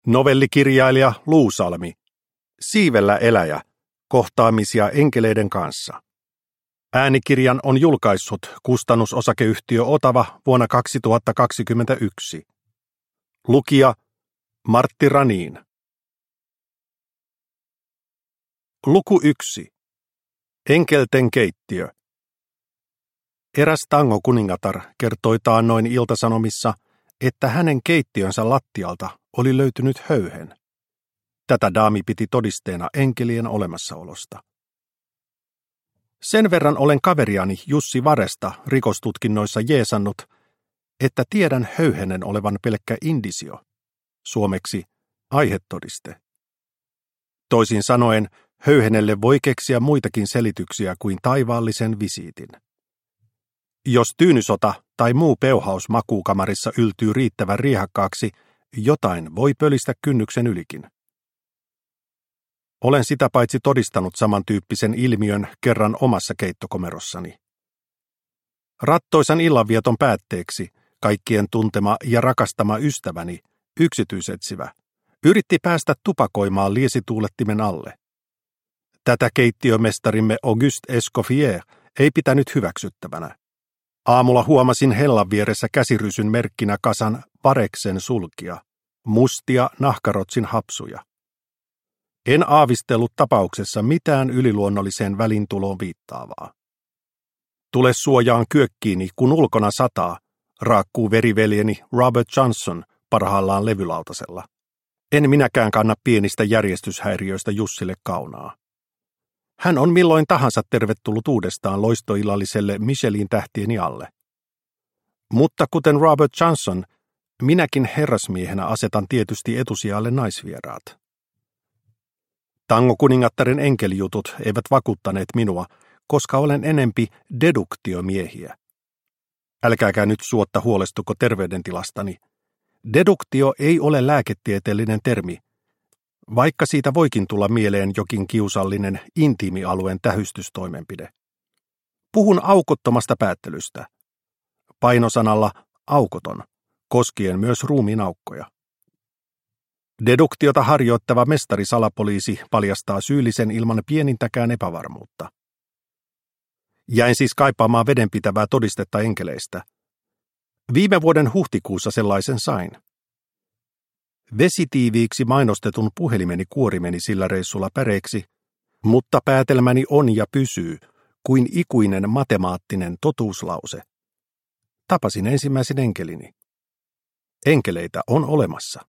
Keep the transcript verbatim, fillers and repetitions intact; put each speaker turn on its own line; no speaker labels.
Novellikirjailija Luusalmi. Siivellä eläjä. Kohtaamisia enkeleiden kanssa. Äänikirjan on julkaissut kustannusosakeyhtiö Otava vuonna kaksituhattakaksikymmentäyksi. Lukija Martti Raniin. Luku yksi. Enkelten keittiö. Eräs tangokuningatar kertoi taannoin Ilta-Sanomissa, että hänen keittiönsä lattialta oli löytynyt höyhen. Tätä daami piti todisteena enkelien olemassaolosta. Sen verran olen kaveriani Jussi Varesta rikostutkinnoissa jeesannut, että tiedän höyhenen olevan pelkkä indisio, suomeksi aihetodiste. Toisin sanoen, höyhenelle voi keksiä muitakin selityksiä kuin taivaallisen visiitin. Jos tyynysota tai muu peuhaus makuukamarissa yltyy riittävän riehakkaaksi, jotain voi pölistä kynnyksen ylikin. Olen sitä paitsi todistanut samantyyppisen ilmiön kerran omassa keittokomerossani. Rattoisan illanvieton päätteeksi kaikkien tuntema ja rakastama ystäväni, yksityisetsivä, yritti päästä tupakoimaan liesituulettimen alle. Tätä keittiömestarimme Auguste Escoffier ei pitänyt hyväksyttävänä. Aamulla huomasin hellan vieressä käsirysyn merkkinä kasan vareksen sulkia, mustia nahkarotsin hapsuja. En aavistellut tapauksessa mitään yliluonnolliseen välintuloon viittaavaa. Tule suojaan kyökkiini, kun ulkona sataa, raakkuu veriveljeni Robert Johnson parhaillaan levylautasella. En minäkään kanna pienistä järjestyshäiriöistä Jussille kaunaa. Hän on milloin tahansa tervetullut uudestaan loistoillalliselle Michelin tähtieni alle. Mutta kuten Robert Johnson, minäkin herrasmiehenä asetan tietysti etusijalle naisvieraat. Tangokuningattaren enkelijutut eivät vakuuttaneet minua, koska olen enempi deduktiomiehiä. Älkääkää nyt suotta huolestuko terveydentilastani. Deduktio ei ole lääketieteellinen termi, vaikka siitä voikin tulla mieleen jokin kiusallinen intiimialueen tähystystoimenpide. Puhun aukottomasta päättelystä. Painosanalla aukoton, koskien myös ruumiin aukkoja. Deduktiota harjoittava mestari-salapoliisi paljastaa syyllisen ilman pienintäkään epävarmuutta. Jäin siis kaipaamaan vedenpitävää todistetta enkeleistä. Viime vuoden huhtikuussa sellaisen sain. Vesitiiviiksi mainostetun puhelimeni kuori meni sillä reissulla päreiksi, mutta päätelmäni on ja pysyy kuin ikuinen matemaattinen totuuslause. Tapasin ensimmäisen enkelini. Enkeleitä on olemassa.